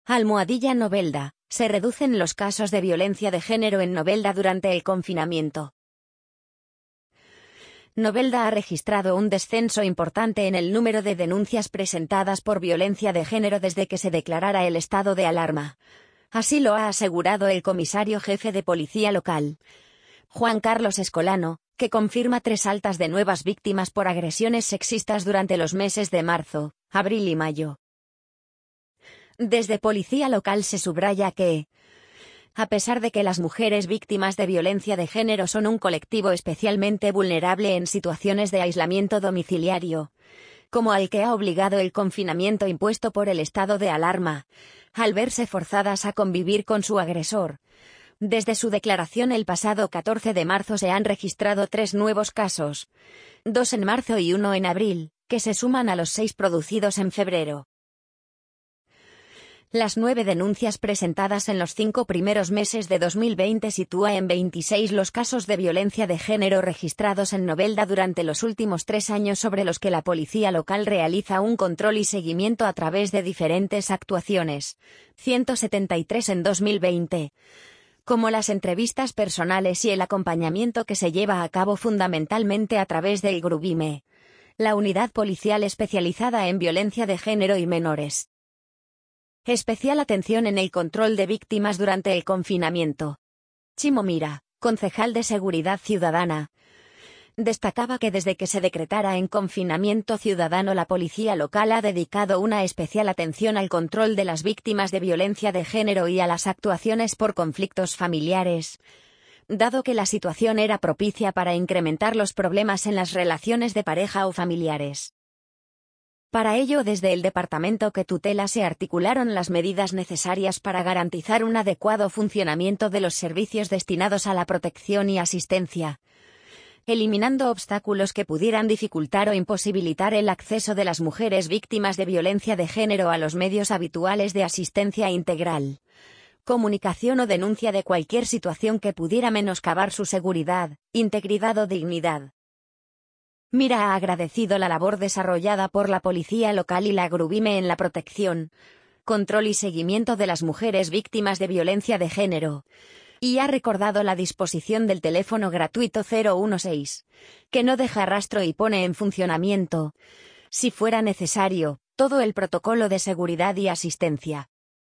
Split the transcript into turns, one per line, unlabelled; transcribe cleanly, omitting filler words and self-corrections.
Almohadilla Novelda. Se reducen los casos de violencia de género en Novelda durante el confinamiento. Novelda ha registrado un descenso importante en el número de denuncias presentadas por violencia de género desde que se declarara el estado de alarma. Así lo ha asegurado el comisario jefe de policía local, Juan Carlos Escolano, que confirma 3 altas de nuevas víctimas por agresiones sexistas durante los meses de marzo, abril y mayo. Desde policía local se subraya que, a pesar de que las mujeres víctimas de violencia de género son un colectivo especialmente vulnerable en situaciones de aislamiento domiciliario, como al que ha obligado el confinamiento impuesto por el estado de alarma, al verse forzadas a convivir con su agresor, desde su declaración el pasado 14 de marzo se han registrado 3 nuevos casos, 2 en marzo y 1 en abril, que se suman a los 6 producidos en febrero. Las 9 denuncias presentadas en los 5 primeros meses de 2020 sitúa en 26 los casos de violencia de género registrados en Novelda durante los últimos 3 años, sobre los que la policía local realiza un control y seguimiento a través de diferentes actuaciones, 173 en 2020, como las entrevistas personales y el acompañamiento que se lleva a cabo fundamentalmente a través del GRUVIME, la unidad policial especializada en violencia de género y menores. Especial atención en el control de víctimas durante el confinamiento. Chimo Mira, concejal de Seguridad Ciudadana, destacaba que desde que se decretara en confinamiento ciudadano la policía local ha dedicado una especial atención al control de las víctimas de violencia de género y a las actuaciones por conflictos familiares, dado que la situación era propicia para incrementar los problemas en las relaciones de pareja o familiares. Para ello, desde el departamento que tutela se articularon las medidas necesarias para garantizar un adecuado funcionamiento de los servicios destinados a la protección y asistencia, eliminando obstáculos que pudieran dificultar o imposibilitar el acceso de las mujeres víctimas de violencia de género a los medios habituales de asistencia integral, comunicación o denuncia de cualquier situación que pudiera menoscabar su seguridad, integridad o dignidad. Mira ha agradecido la labor desarrollada por la policía local y la GRUVIME en la protección, control y seguimiento de las mujeres víctimas de violencia de género, y ha recordado la disposición del teléfono gratuito 016, que no deja rastro y pone en funcionamiento, si fuera necesario, todo el protocolo de seguridad y asistencia.